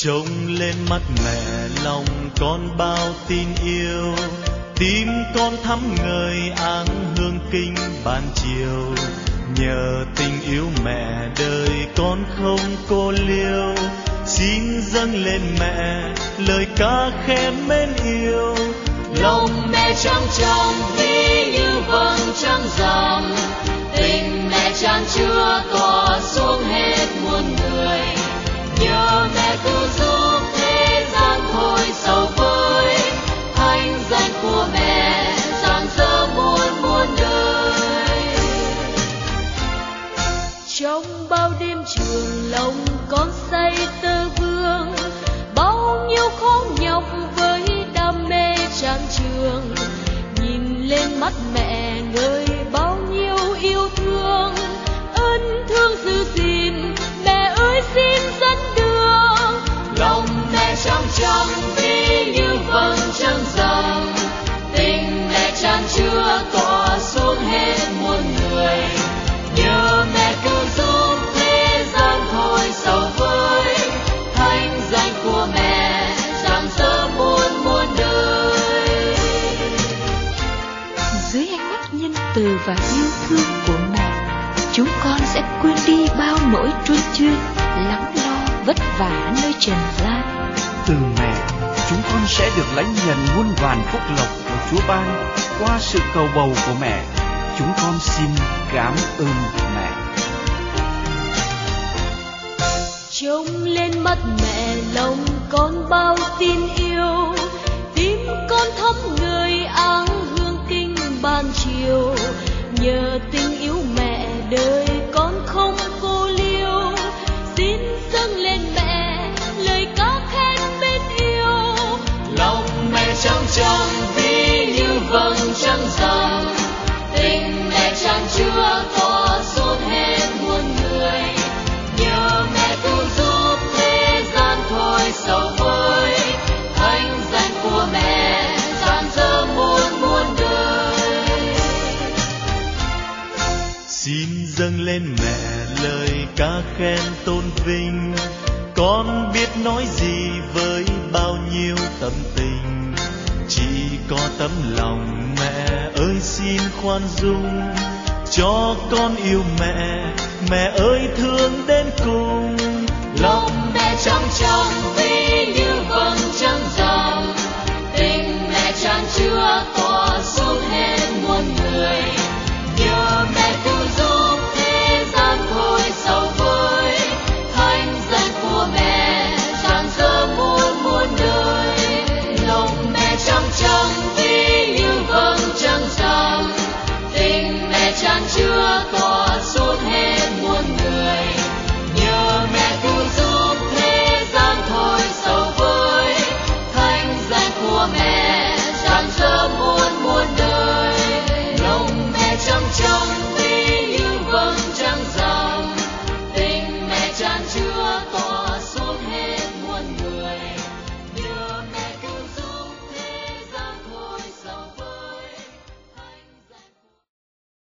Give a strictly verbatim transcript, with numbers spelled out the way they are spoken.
Trông lên mắt mẹ lòng con bao tin yêu, tim con thắm ngời áng hương kinh ban chiều. Nhờ tình yêu mẹ đời con không cô liêu, xin dâng lên mẹ lời ca khen mến yêu. Lòng mẹ trong trong ví như vầng trăng rằm, tình mẹ chan chứa tỏa xuống hết muôn người. Nhờ mẹ cứu giúp thế gian thôi sầu vơi, thanh danh của mẹ rạng rỡ muôn muôn đời. Trong bao đêm trường lòng con say tơ vương, bao nhiêu khó nhọc với đam mê trang trường. Nhìn lên mắt mẹ ngơi bao nhiêu yêu thương, ơn thương giữ gìn mẹ ơi xin dẫn đường. Lòng mẹ trong trong ví như vầng trăng rằm, tình mẹ chan chứa tỏa xuống hết muôn người. Nhờ mẹ cứu giúp thế gian thôi sầu vơi, thanh danh của mẹ rạng rỡ muôn muôn đời. Dưới ánh mắt nhân từ và yêu thương của mẹ, chúng con sẽ quên đi bao nỗi truân chuyên, lắng lo vất vả nơi trần gian. Từ mẹ, chúng con sẽ được lãnh nhận muôn vàn phúc lộc của Chúa ban qua sự cầu bầu của mẹ. Chúng con xin cảm ơn mẹ. Trông lên mắt mẹ lòng con bao tin yêu, tim con thắm ngời áng hương kinh ban chiều. Nhờ tình yêu mẹ đời con không cô liêu, xin dâng lên mẹ lời ca khen mến yêu. Lòng mẹ trong trong ví như vầng trăng rằm, tình mẹ chan chứa tỏa xuống hết muôn người. Nhờ mẹ cứu giúp thế gian thôi sầu vơi, thanh danh của mẹ rạng rỡ muôn muôn đời. Xin dâng lên mẹ lời ca khen tôn vinh, con biết nói gì với bao nhiêu tâm tình. Chỉ có tấm lòng mẹ ơi xin khoan dung, cho con yêu mẹ, mẹ ơi thương đến cùng. Lòng mẹ trong trong ví như vầng trăng rằm, tình mẹ chan chứa